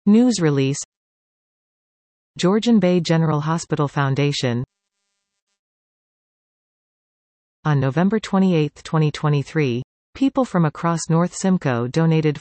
News release. Georgian Bay General Hospital Foundation. On November 28, 2023, people from across North Simcoe donated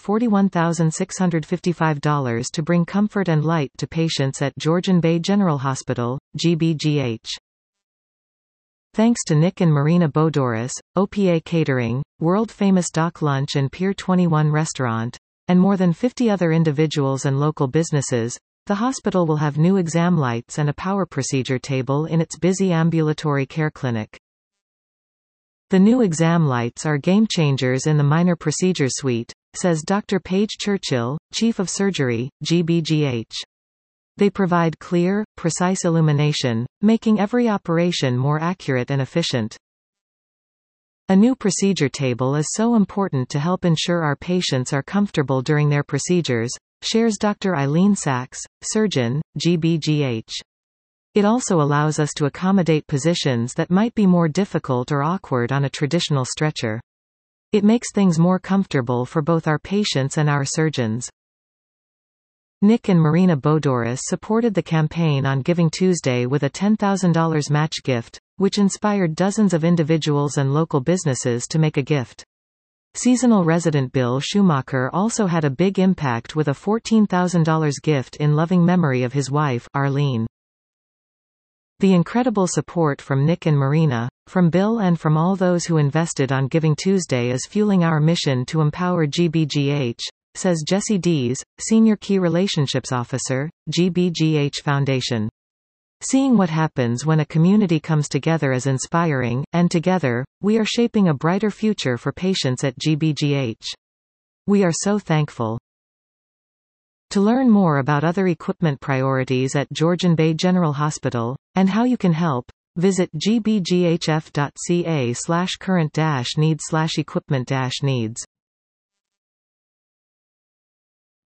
$41,655 to bring comfort and light to patients at Georgian Bay General Hospital, GBGH. Thanks to Nick and Marina Bodoris, OPA Catering, world-famous Dock Lunch and Pier 21 Restaurant, and more than 50 other individuals and local businesses, the hospital will have new exam lights and a power procedure table in its busy ambulatory care clinic. The new exam lights are game-changers in the minor procedure suite, says Dr. Paige Churchill, Chief of Surgery, GBGH. They provide clear, precise illumination, making every operation more accurate and efficient. A new procedure table is so important to help ensure our patients are comfortable during their procedures, shares Dr. Eileen Sachs, surgeon, GBGH. It also allows us to accommodate positions that might be more difficult or awkward on a traditional stretcher. It makes things more comfortable for both our patients and our surgeons. Nick and Marina Bodoris supported the campaign on Giving Tuesday with a $10,000 match gift, which inspired dozens of individuals and local businesses to make a gift. Seasonal resident Bill Schumacher also had a big impact with a $14,000 gift in loving memory of his wife, Arlene. The incredible support from Nick and Marina, from Bill and from all those who invested on Giving Tuesday is fueling our mission to empower GBGH, says Jessie Dees, Senior Key Relationships Officer, GBGH Foundation. Seeing what happens when a community comes together is inspiring, and together, we are shaping a brighter future for patients at GBGH. We are so thankful. To learn more about other equipment priorities at Georgian Bay General Hospital, and how you can help, visit gbghf.ca/current-need/equipment-needs.